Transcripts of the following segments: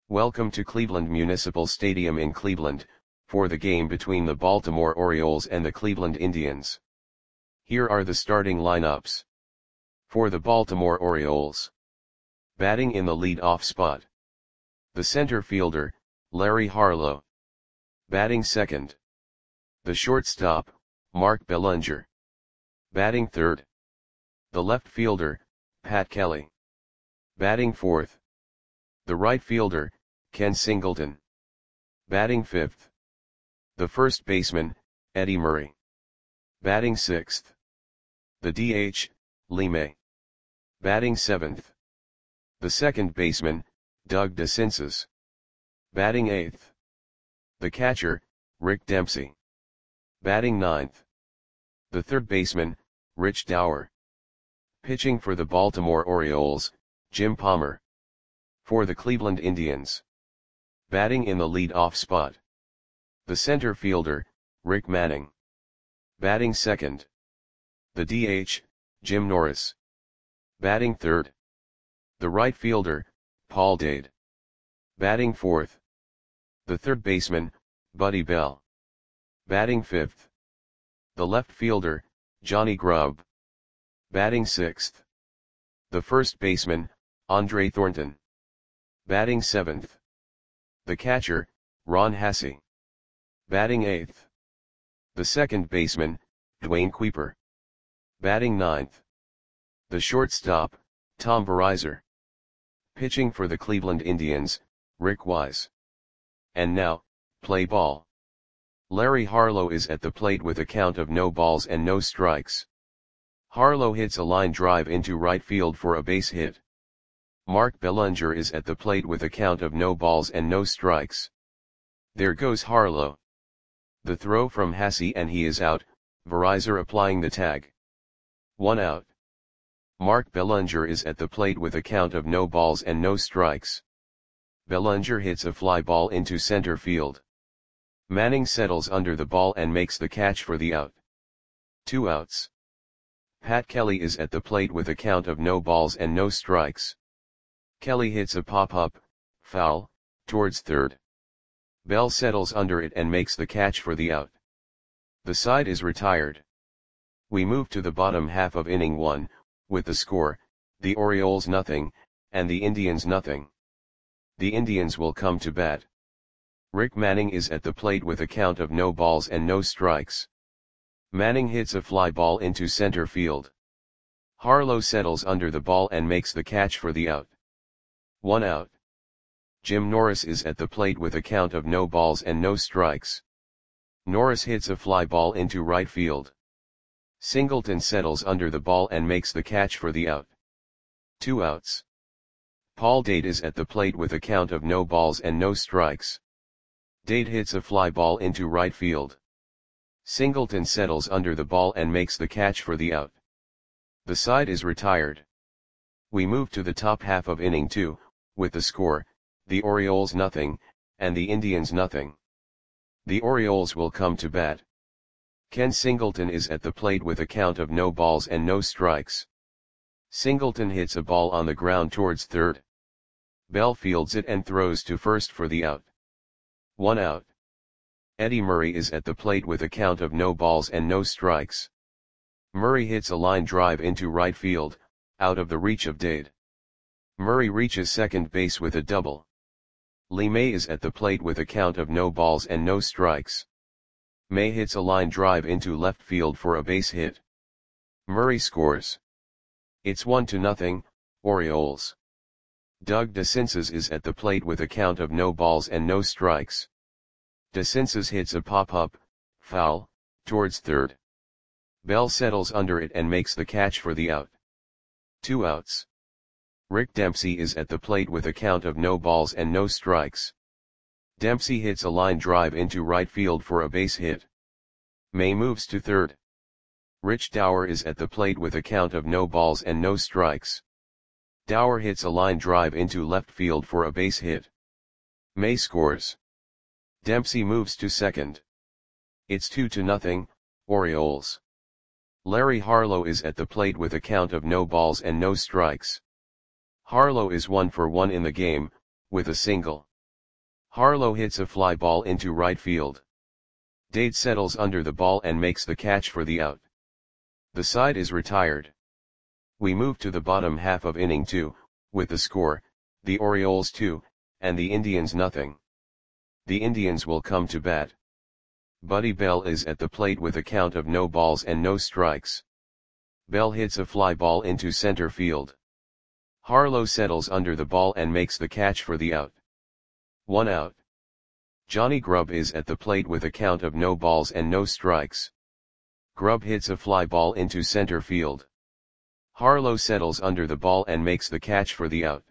Welcome to Cleveland Municipal Stadium in Cleveland, for the game between the Baltimore Orioles and the Cleveland Indians. Here are the starting lineups. For the Baltimore Orioles. Batting in the lead-off spot. The center fielder, Larry Harlow. Batting second. The shortstop, Mark Belanger. Batting third. The left fielder, Pat Kelly. Batting fourth. The right fielder, Ken Singleton. Batting fifth. The first baseman, Eddie Murray. Batting sixth. The DH, Lee May. Batting seventh. The second baseman, Doug DeCinces. Batting eighth. The catcher, Rick Dempsey. Batting ninth. The third baseman, Rich Dauer. Pitching for the Baltimore Orioles, Jim Palmer. For the Cleveland Indians. Batting in the lead-off spot. The center fielder, Rick Manning. Batting second. The DH, Jim Norris. Batting third. The right fielder, Paul Dade. Batting fourth. The third baseman, Buddy Bell. Batting fifth. The left fielder, Johnny Grubb. Batting sixth. The first baseman, Andre Thornton. Batting seventh. The catcher, Ron Hassey. Batting eighth. The second baseman, Dwayne Kuiper. Batting ninth. The shortstop, Tom Verizor. Pitching for the Cleveland Indians, Rick Wise. And now, play ball. Larry Harlow is at the plate with a count of no balls and no strikes. Harlow hits a line drive into right field for a base hit. Mark Belanger is at the plate with a count of no balls and no strikes. There goes Harlow. The throw from Hassey and he is out, Verizor applying the tag. 1 out. Mark Belanger is at the plate with a count of no balls and no strikes. Belanger hits a fly ball into center field. Manning settles under the ball and makes the catch for the out. 2 outs. Pat Kelly is at the plate with a count of no balls and no strikes. Kelly hits a pop-up, foul, towards third. Bell settles under it and makes the catch for the out. The side is retired. We move to the bottom half of inning 1, with the score, the Orioles nothing, and the Indians nothing. The Indians will come to bat. Rick Manning is at the plate with a count of no balls and no strikes. Manning hits a fly ball into center field. Harlow settles under the ball and makes the catch for the out. 1 out. Jim Norris is at the plate with a count of no balls and no strikes. Norris hits a fly ball into right field. Singleton settles under the ball and makes the catch for the out. 2 outs. Paul Dade is at the plate with a count of no balls and no strikes. Dade hits a fly ball into right field. Singleton settles under the ball and makes the catch for the out. The side is retired. We move to the top half of inning 2, with the score, the Orioles nothing, and the Indians nothing. The Orioles will come to bat. Ken Singleton is at the plate with a count of no balls and no strikes. Singleton hits a ball on the ground towards third. Bell fields it and throws to first for the out. 1 out. Eddie Murray is at the plate with a count of no balls and no strikes. Murray hits a line drive into right field, out of the reach of Dade. Murray reaches second base with a double. Lee May is at the plate with a count of no balls and no strikes. May hits a line drive into left field for a base hit. Murray scores. It's 1-0, Orioles. Doug DeCinces is at the plate with a count of no balls and no strikes. DeCinces hits a pop-up, foul, towards third. Bell settles under it and makes the catch for the out. 2 outs. Rick Dempsey is at the plate with a count of no balls and no strikes. Dempsey hits a line drive into right field for a base hit. May moves to third. Rich Dauer is at the plate with a count of no balls and no strikes. Dauer hits a line drive into left field for a base hit. May scores. Dempsey moves to second. It's 2-0, Orioles. Larry Harlow is at the plate with a count of no balls and no strikes. Harlow is 1 for 1 in the game, with a single. Harlow hits a fly ball into right field. Dade settles under the ball and makes the catch for the out. The side is retired. We move to the bottom half of inning 2, with the score, the Orioles 2, and the Indians nothing. The Indians will come to bat. Buddy Bell is at the plate with a count of no balls and no strikes. Bell hits a fly ball into center field. Harlow settles under the ball and makes the catch for the out. 1 out. Johnny Grubb is at the plate with a count of no balls and no strikes. Grubb hits a fly ball into center field. Harlow settles under the ball and makes the catch for the out.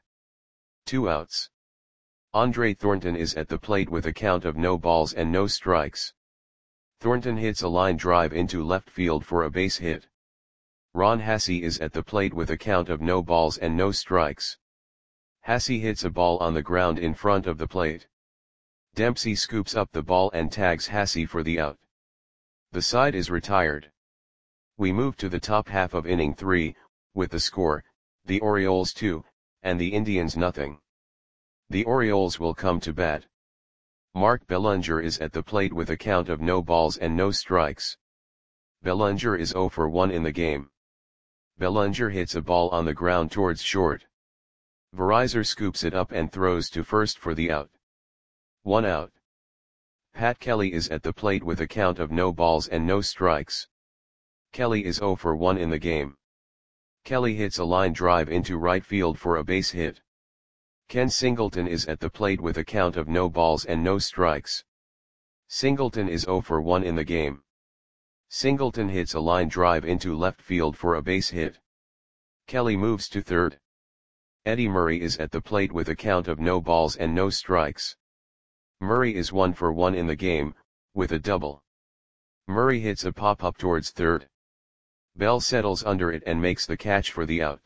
2 outs. Andre Thornton is at the plate with a count of no balls and no strikes. Thornton hits a line drive into left field for a base hit. Ron Hassey is at the plate with a count of no balls and no strikes. Hassey hits a ball on the ground in front of the plate. Dempsey scoops up the ball and tags Hassey for the out. The side is retired. We move to the top half of inning 3, with the score, the Orioles 2, and the Indians nothing. The Orioles will come to bat. Mark Bellinger is at the plate with a count of no balls and no strikes. Bellinger is 0 for 1 in the game. Bellinger hits a ball on the ground towards short. Verizar scoops it up and throws to first for the out. 1 out. Pat Kelly is at the plate with a count of no balls and no strikes. Kelly is 0 for 1 in the game. Kelly hits a line drive into right field for a base hit. Ken Singleton is at the plate with a count of no balls and no strikes. Singleton is 0 for 1 in the game. Singleton hits a line drive into left field for a base hit. Kelly moves to third. Eddie Murray is at the plate with a count of no balls and no strikes. Murray is 1 for 1 in the game, with a double. Murray hits a pop-up towards third. Bell settles under it and makes the catch for the out.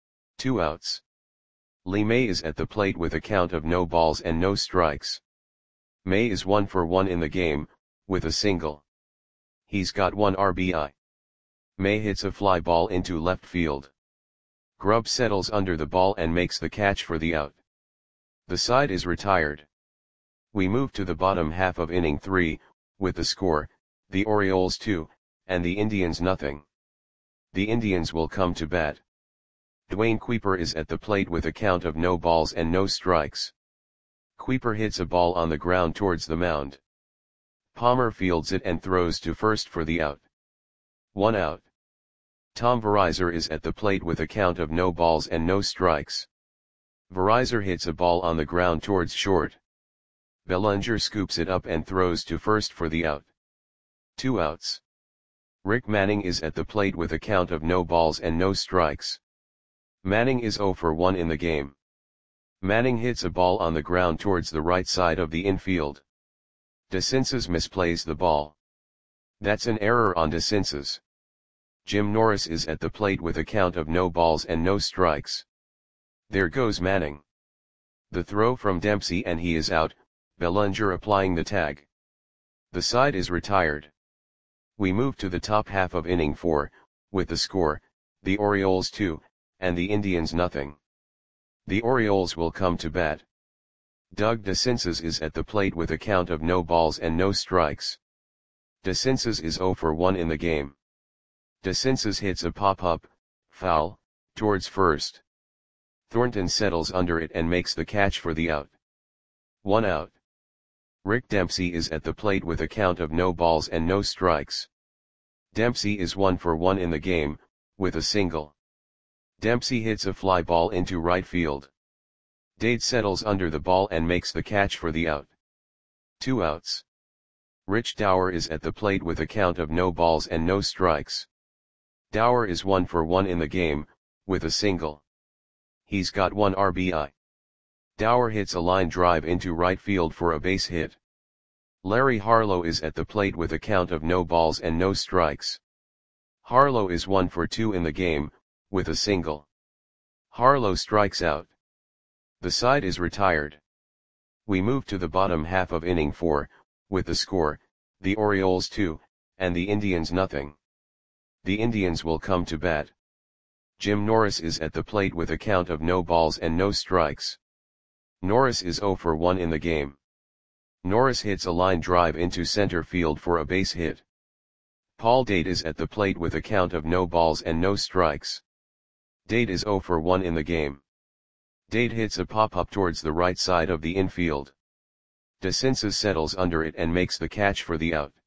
2 outs. Lee May is at the plate with a count of no balls and no strikes. May is 1 for 1 in the game, with a single. He's got 1 RBI. May hits a fly ball into left field. Grubb settles under the ball and makes the catch for the out. The side is retired. We move to the bottom half of inning 3, with the score, the Orioles 2, and the Indians nothing. The Indians will come to bat. Dwayne Kuiper is at the plate with a count of no balls and no strikes. Kuiper hits a ball on the ground towards the mound. Palmer fields it and throws to first for the out. 1 out. Tom Verizar is at the plate with a count of no balls and no strikes. Verizar hits a ball on the ground towards short. Bellinger scoops it up and throws to first for the out. 2 outs. Rick Manning is at the plate with a count of no balls and no strikes. Manning is 0 for 1 in the game. Manning hits a ball on the ground towards the right side of the infield. DeCinces misplays the ball. That's an error on DeCinces. Jim Norris is at the plate with a count of no balls and no strikes. There goes Manning. The throw from Dempsey and he is out, Bellinger applying the tag. The side is retired. We move to the top half of inning 4, with the score, the Orioles 2, and the Indians nothing. The Orioles will come to bat. Doug DeCinces is at the plate with a count of no balls and no strikes. DeCinces is 0 for 1 in the game. DeCinces hits a pop-up, foul, towards first. Thornton settles under it and makes the catch for the out. 1 out. Rick Dempsey is at the plate with a count of no balls and no strikes. Dempsey is 1 for 1 in the game, with a single. Dempsey hits a fly ball into right field. Dade settles under the ball and makes the catch for the out. 2 outs. Rich Dower is at the plate with a count of no balls and no strikes. Dower is 1 for 1 in the game, with a single. He's got 1 RBI. Dower hits a line drive into right field for a base hit. Larry Harlow is at the plate with a count of no balls and no strikes. Harlow is 1 for 2 in the game, with a single. Harlow strikes out. The side is retired. We move to the bottom half of inning 4, with the score, the Orioles 2, and the Indians nothing. The Indians will come to bat. Jim Norris is at the plate with a count of no balls and no strikes. Norris is 0 for 1 in the game. Norris hits a line drive into center field for a base hit. Paul Date is at the plate with a count of no balls and no strikes. Date is 0 for 1 in the game. Date hits a pop-up towards the right side of the infield. DeCinces settles under it and makes the catch for the out.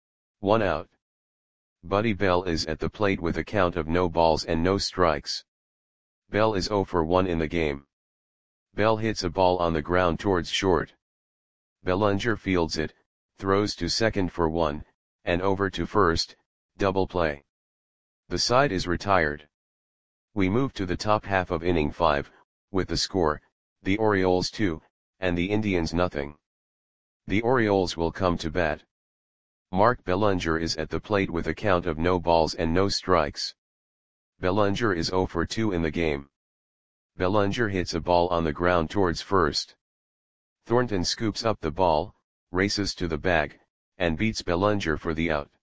1 out. Buddy Bell is at the plate with a count of no balls and no strikes. Bell is 0 for 1 in the game. Bell hits a ball on the ground towards short. Bellinger fields it, throws to second for 1, and over to first, double play. The side is retired. We move to the top half of inning 5, with the score, the Orioles 2, and the Indians nothing. The Orioles will come to bat. Mark Bellinger is at the plate with a count of no balls and no strikes. Bellinger is 0 for 2 in the game. Bellinger hits a ball on the ground towards first. Thornton scoops up the ball, races to the bag, and beats Bellinger for the out.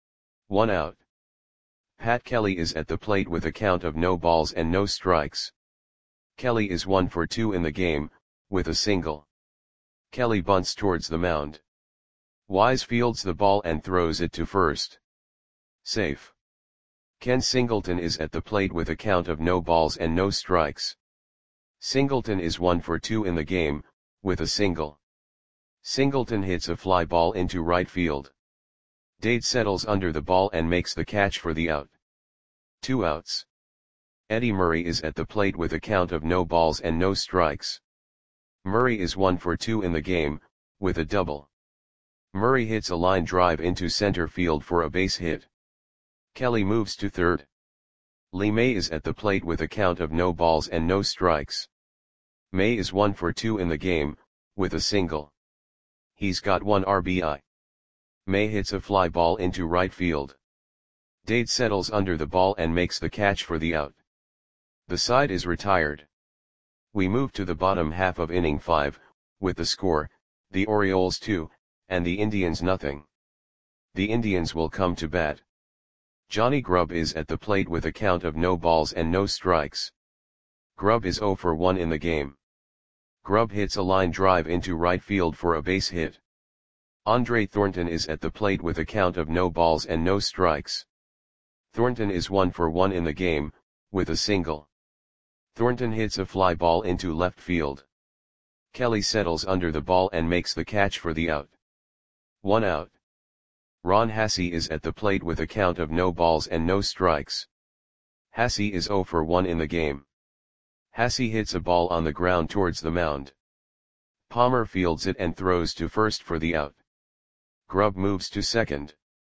1 out. Pat Kelly is at the plate with a count of no balls and no strikes. Kelly is 1 for 2 in the game, with a single. Kelly bunts towards the mound. Wise fields the ball and throws it to first. Safe. Ken Singleton is at the plate with a count of no balls and no strikes. Singleton is 1 for 2 in the game, with a single. Singleton hits a fly ball into right field. Date settles under the ball and makes the catch for the out. 2 outs. Eddie Murray is at the plate with a count of no balls and no strikes. Murray is 1 for 2 in the game, with a double. Murray hits a line drive into center field for a base hit. Kelly moves to third. Lee May is at the plate with a count of no balls and no strikes. May is 1 for 2 in the game, with a single. He's got 1 RBI. May hits a fly ball into right field. Date settles under the ball and makes the catch for the out. The side is retired. We move to the bottom half of inning 5, with the score, the Orioles 2, and the Indians nothing. The Indians will come to bat. Johnny Grubb is at the plate with a count of no balls and no strikes. Grubb is 0 for 1 in the game. Grubb hits a line drive into right field for a base hit. Andre Thornton is at the plate with a count of no balls and no strikes. Thornton is 1 for 1 in the game, with a single. Thornton hits a fly ball into left field. Kelly settles under the ball and makes the catch for the out. 1 out. Ron Hassey is at the plate with a count of no balls and no strikes. Hassey is 0 for 1 in the game. Hassey hits a ball on the ground towards the mound. Palmer fields it and throws to first for the out. Grubb moves to second.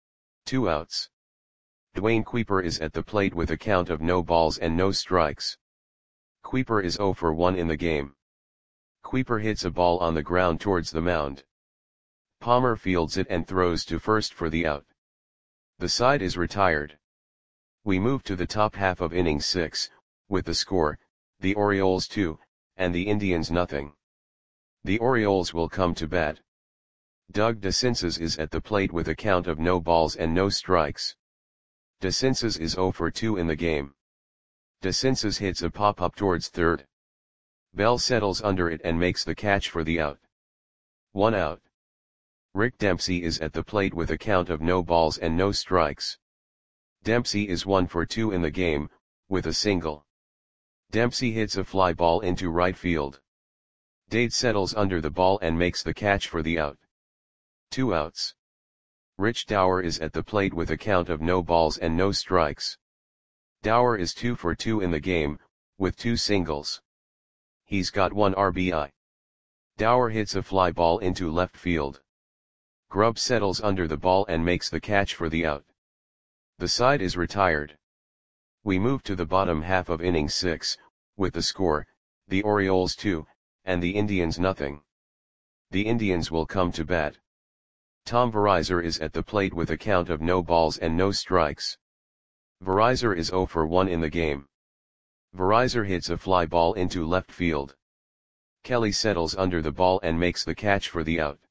2 outs. Dwayne Kuiper is at the plate with a count of no balls and no strikes. Kuiper is 0 for 1 in the game. Kuiper hits a ball on the ground towards the mound. Palmer fields it and throws to first for the out. The side is retired. We move to the top half of inning 6, with the score, the Orioles 2, and the Indians nothing. The Orioles will come to bat. Doug DeCinces is at the plate with a count of no balls and no strikes. DeCinces is 0 for 2 in the game. DeCinces hits a pop-up towards third. Bell settles under it and makes the catch for the out. 1 out. Rick Dempsey is at the plate with a count of no balls and no strikes. Dempsey is 1 for 2 in the game, with a single. Dempsey hits a fly ball into right field. Date settles under the ball and makes the catch for the out. 2 outs. Rich Dower is at the plate with a count of no balls and no strikes. Dower is 2 for 2 in the game, with 2 singles. He's got 1 RBI. Dower hits a fly ball into left field. Grubb settles under the ball and makes the catch for the out. The side is retired. We move to the bottom half of inning 6, with the score, the Orioles 2, and the Indians nothing. The Indians will come to bat. Tom Verizar is at the plate with a count of no balls and no strikes. Verizar is 0 for 1 in the game. Verizar hits a fly ball into left field. Kelly settles under the ball and makes the catch for the out.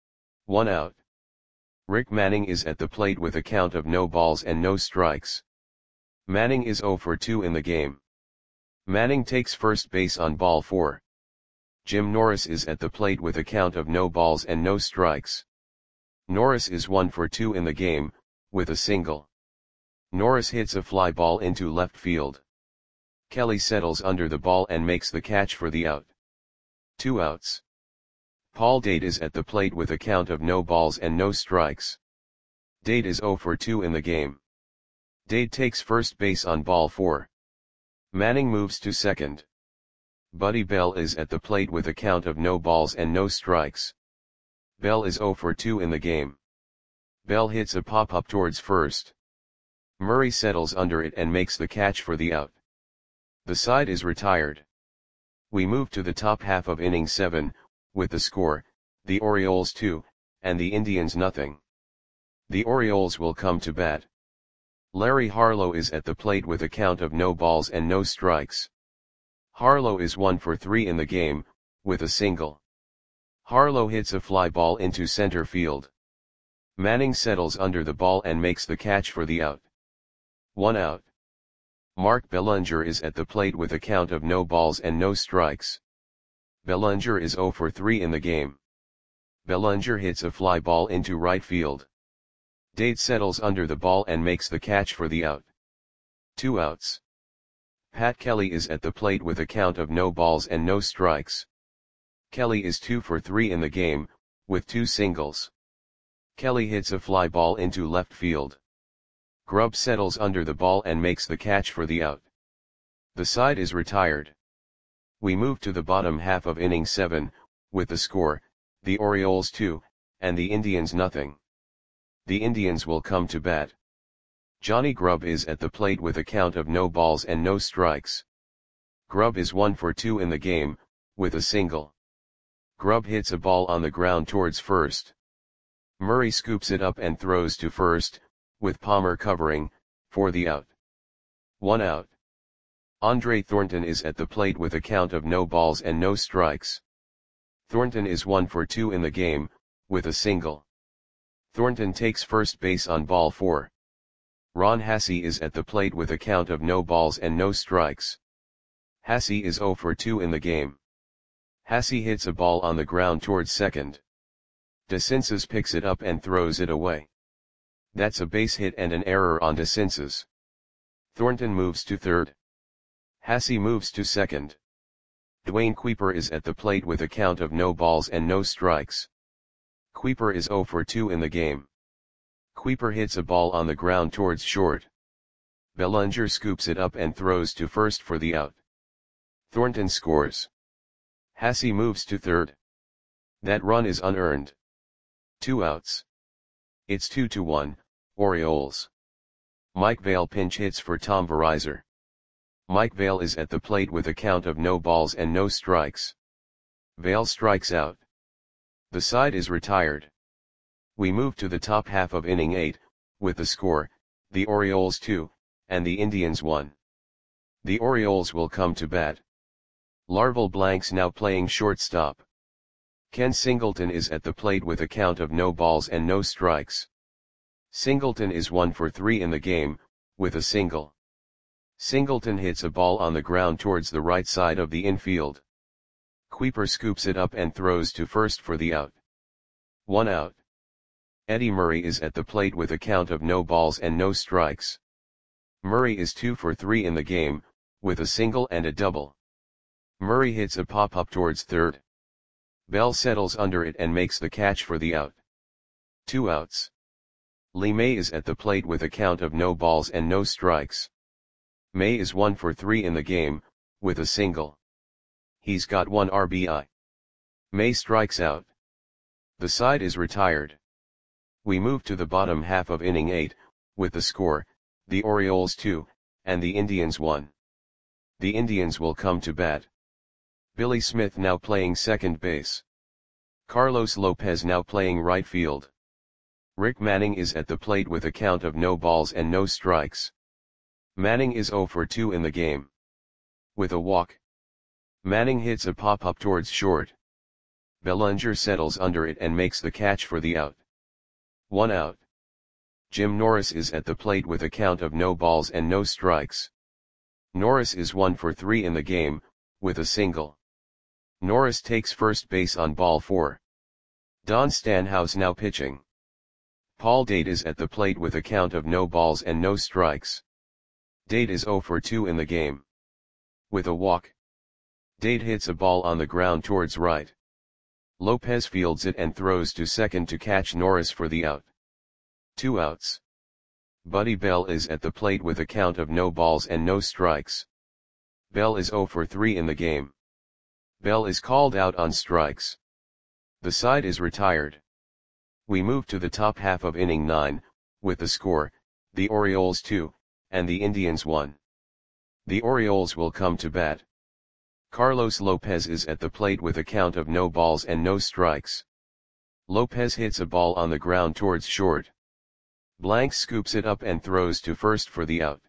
1 out. Rick Manning is at the plate with a count of no balls and no strikes. Manning is 0 for 2 in the game. Manning takes first base on ball 4. Jim Norris is at the plate with a count of no balls and no strikes. Norris is 1 for 2 in the game, with a single. Norris hits a fly ball into left field. Kelly settles under the ball and makes the catch for the out. 2 outs. Paul Dade is at the plate with a count of no balls and no strikes. Dade is 0 for 2 in the game. Dade takes first base on ball 4. Manning moves to second. Buddy Bell is at the plate with a count of no balls and no strikes. Bell is 0 for 2 in the game. Bell hits a pop-up towards first. Murray settles under it and makes the catch for the out. The side is retired. We move to the top half of inning 7, with the score, the Orioles 2, and the Indians nothing. The Orioles will come to bat. Larry Harlow is at the plate with a count of no balls and no strikes. Harlow is 1 for 3 in the game, with a single. Harlow hits a fly ball into center field. Manning settles under the ball and makes the catch for the out. 1 out. Mark Bellinger is at the plate with a count of no balls and no strikes. Bellinger is 0 for 3 in the game. Bellinger hits a fly ball into right field. Dade settles under the ball and makes the catch for the out. 2 outs. Pat Kelly is at the plate with a count of no balls and no strikes. Kelly is 2 for 3 in the game, with 2 singles. Kelly hits a fly ball into left field. Grubb settles under the ball and makes the catch for the out. The side is retired. We move to the bottom half of inning 7, with the score, the Orioles 2, and the Indians nothing. The Indians will come to bat. Johnny Grubb is at the plate with a count of no balls and no strikes. Grubb is 1 for 2 in the game, with a single. Grubb hits a ball on the ground towards first. Murray scoops it up and throws to first, with Palmer covering, for the out. 1 out. Andre Thornton is at the plate with a count of no balls and no strikes. Thornton is 1 for 2 in the game, with a single. Thornton takes first base on ball 4. Ron Hassey is at the plate with a count of no balls and no strikes. Hassey is 0 for 2 in the game. Hassey hits a ball on the ground towards second. DeCinces picks it up and throws it away. That's a base hit and an error on DeCinces. Thornton moves to third. Hassey moves to second. Dwayne Kuiper is at the plate with a count of no balls and no strikes. Kuiper is 0 for 2 in the game. Kuiper hits a ball on the ground towards short. Bellinger scoops it up and throws to first for the out. Thornton scores. Hassey moves to third. That run is unearned. 2 outs. It's 2-1, Orioles. Mike Vail pinch hits for Tom Verizor. Mike Vail is at the plate with a count of no balls and no strikes. Vail strikes out. The side is retired. We move to the top half of inning 8, with the score, the Orioles 2, and the Indians 1. The Orioles will come to bat. Larval Blanks now playing shortstop. Ken Singleton is at the plate with a count of no balls and no strikes. Singleton is 1 for 3 in the game, with a single. Singleton hits a ball on the ground towards the right side of the infield. Kuiper scoops it up and throws to first for the out. 1 out. Eddie Murray is at the plate with a count of no balls and no strikes. Murray is 2 for 3 in the game, with a single and a double. Murray hits a pop-up towards third. Bell settles under it and makes the catch for the out. 2 outs. Lee May is at the plate with a count of no balls and no strikes. May is 1 for 3 in the game, with a single. He's got 1 RBI. May strikes out. The side is retired. We move to the bottom half of inning 8, with the score, the Orioles 2, and the Indians 1. The Indians will come to bat. Billy Smith now playing second base. Carlos Lopez now playing right field. Rick Manning is at the plate with a count of no balls and no strikes. Manning is 0 for 2 in the game. With a walk. Manning hits a pop-up towards short. Bellinger settles under it and makes the catch for the out. 1 out. Jim Norris is at the plate with a count of no balls and no strikes. Norris is 1 for 3 in the game, with a single. Norris takes first base on ball 4. Don Stanhouse now pitching. Paul Dade is at the plate with a count of no balls and no strikes. Dade is 0 for 2 in the game. With a walk. Dade hits a ball on the ground towards right. Lopez fields it and throws to second to catch Norris for the out. 2 outs. Buddy Bell is at the plate with a count of no balls and no strikes. Bell is 0 for 3 in the game. Bell is called out on strikes. The side is retired. We move to the top half of inning 9, with the score, the Orioles 2, and the Indians 1. The Orioles will come to bat. Carlos Lopez is at the plate with a count of no balls and no strikes. Lopez hits a ball on the ground towards short. Blanks scoops it up and throws to first for the out.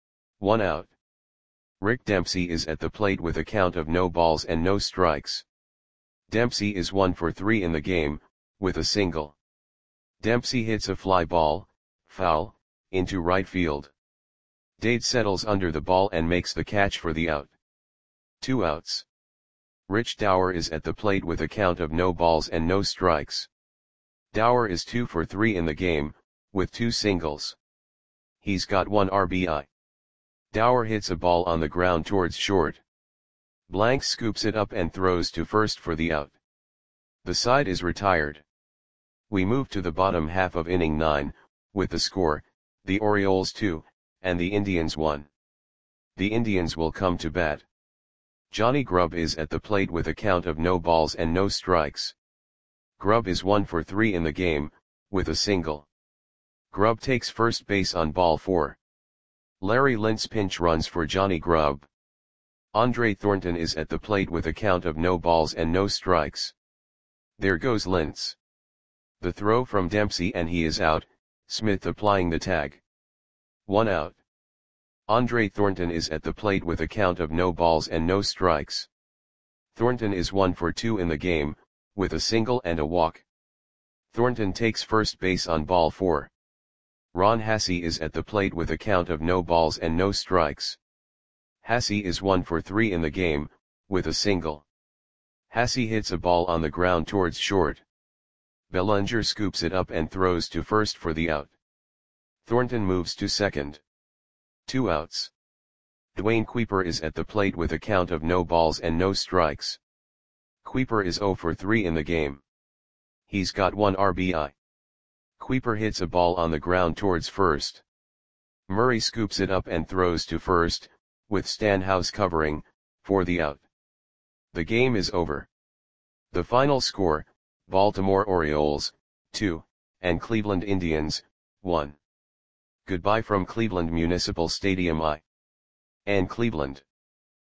1 out. Rick Dempsey is at the plate with a count of no balls and no strikes. Dempsey is 1 for 3 in the game, with a single. Dempsey hits a fly ball, foul, into right field. Dade settles under the ball and makes the catch for the out. 2 outs. Rich Dower is at the plate with a count of no balls and no strikes. Dower is 2 for 3 in the game, with 2 singles. He's got 1 RBI. Dower hits a ball on the ground towards short. Blanks scoops it up and throws to first for the out. The side is retired. We move to the bottom half of inning 9, with the score, the Orioles 2, and the Indians 1. The Indians will come to bat. Johnny Grubb is at the plate with a count of no balls and no strikes. Grubb is 1 for 3 in the game, with a single. Grubb takes first base on ball 4. Larry Lintz pinch runs for Johnny Grubb. Andre Thornton is at the plate with a count of no balls and no strikes. There goes Lintz. The throw from Dempsey and he is out, Smith applying the tag. 1 out. Andre Thornton is at the plate with a count of no balls and no strikes. Thornton is 1 for 2 in the game, with a single and a walk. Thornton takes first base on ball 4. Ron Hassey is at the plate with a count of no balls and no strikes. Hassey is 1 for 3 in the game, with a single. Hassey hits a ball on the ground towards short. Bellinger scoops it up and throws to first for the out. Thornton moves to second. 2 outs. Dwayne Kuiper is at the plate with a count of no balls and no strikes. Kuiper is 0 for 3 in the game. He's got 1 RBI. Kuiper hits a ball on the ground towards first. Murray scoops it up and throws to first, with Stanhouse covering, for the out. The game is over. The final score, Baltimore Orioles, 2, and Cleveland Indians, 1. Goodbye from Cleveland Municipal Stadium and Cleveland.